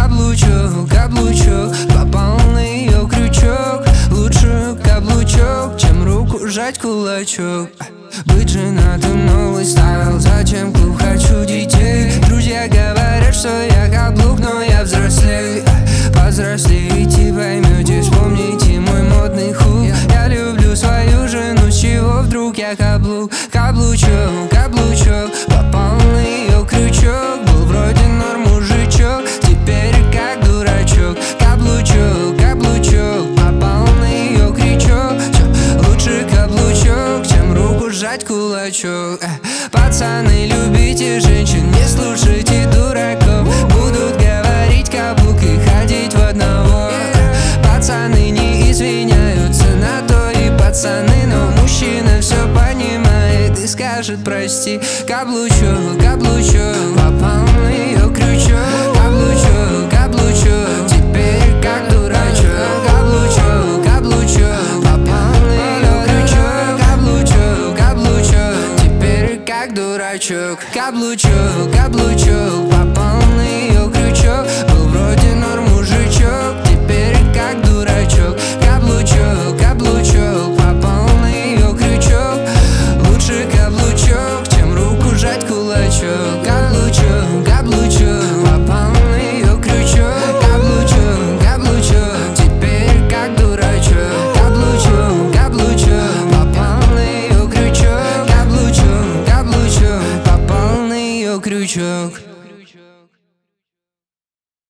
Каблучок, каблучок, попал на ее крючок. Лучше каблучок, чем руку сжать кулачок. Быть женатым новый стайл, зачем клуб, хочу детей. Друзья говорят, что я каблук, но я взрослей. Повзрослеете, поймете, вспомните мой модный хук. Я люблю свою жену, с чего вдруг я каблук. Каблучок, каблучок, попал на ее крючок. Был вроде норм мужичок, теперь как дурачок. Каблучок, каблучок, попал на ее крючок. Всё, лучше каблучок, чем руку сжать кулачок. Пацаны, любите женщин, не слушайте дураков. Будут говорить каблук и ходить в одного. Пацаны не извиняются на то и пацаны, но мужчина все понимает и скажет прости. Каблучок,